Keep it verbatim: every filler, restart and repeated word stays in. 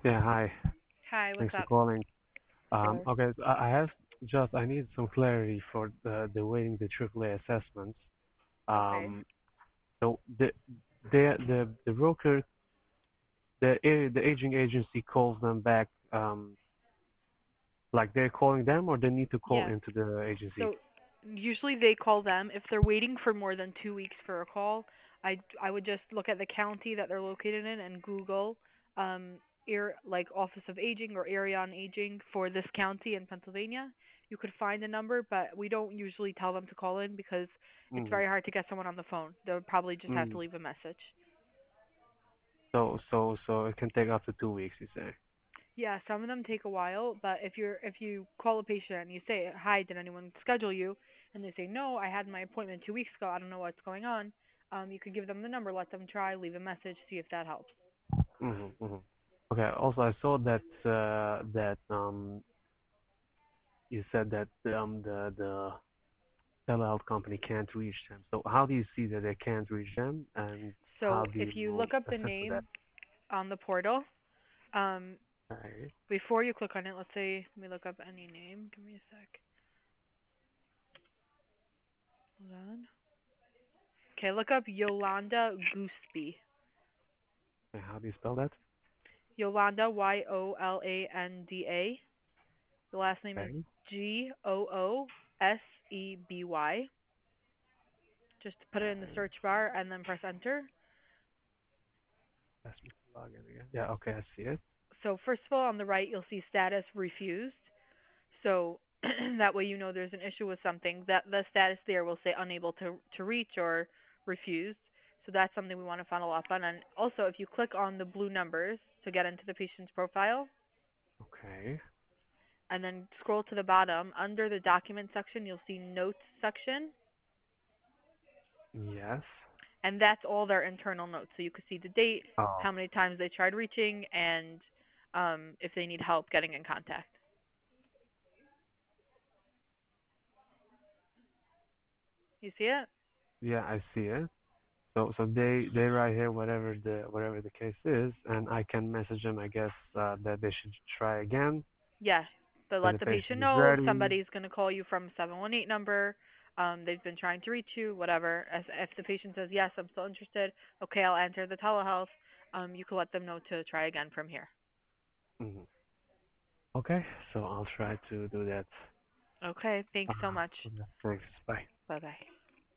Yeah, hi. Hi, what's Thanks for up? calling. Um, Sure. okay, so I I have just I need some clarity for the the waiting the triple A assessments. Okay. Um, so the the the the broker the a- the aging agency calls them back. Um, like they're calling them, or they need to call Yeah. into the agency. So usually they call them if they're waiting for more than two weeks for a call. I I would just look at the county that they're located in and Google um air like Office of Aging or Area on Aging for this county in Pennsylvania. You could find a number, but we don't usually tell them to call in because it's Mm-hmm. very hard to get someone on the phone. They would probably just have to Mm. leave a message. So so so it can take up to two weeks, you say. Yeah, some of them take a while, but if you're if you call a patient and you say, "Hi, did anyone schedule you?" and they say, "No, I had my appointment two weeks ago. I don't know what's going on." Um, you could give them the number, let them try, leave a message, see if that helps. Mm-hmm. Mm-hmm. Okay. Also, I saw that uh, that um you said that um the the telehealth company can't reach them. So how do you see that they can't reach them, and So how do if you you look up the assess for that? name on the portal, um, Right. before you click on it, let's say let me look up any name. Give me a sec. Hold on. Okay, look up Yolanda Gooseby. And how do you spell that? Yolanda Y O L A N D A. The last name is Okay. G O O S E B Y. Just put it in the Okay. search bar and then press enter. Ask me to log in again. Yeah. Okay. I see it. So first of all, on the right, you'll see status refused. So that way you know there's an issue with something. That the status there will say unable to to reach or refused. So that's something we want to follow up on. And also, if you click on the blue numbers to get into the patient's profile, Okay. and then scroll to the bottom under the document section, you'll see notes section, Yes. and that's all their internal notes. So you can see the date, Oh. how many times they tried reaching, and um, if they need help getting in contact. You see it? Yeah. I see it. So so they they write here whatever the whatever the case is, and I can message them. I guess uh, that they should try again Yeah. But when let the the patient patient is know ready. somebody's going to call you from seven one eight number. Um, they've been trying to reach you, whatever. As, if the patient says, yes, I'm still interested, okay, I'll enter the telehealth. Um, you can let them know to try again from here. Hmm. Okay. So I'll try to do that. Okay, Uh, thanks so much. Thanks. Bye. Bye bye.